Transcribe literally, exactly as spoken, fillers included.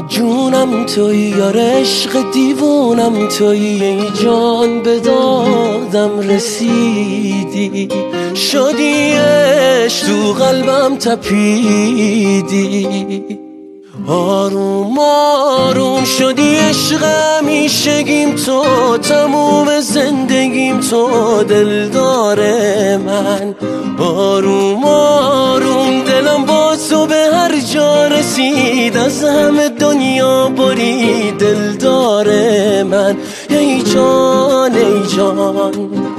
جونم توی یار عشق دیوونم توی ای جان به دادم رسیدی شدی عشق تو قلبم تپیدی آروم آروم شدی عشق همیشگیم تو تموم زندگیم تو دلدار من آروم آروم دلم با تو به هر جا رسید از همه دنیا بری دلدار من ای جان ای جان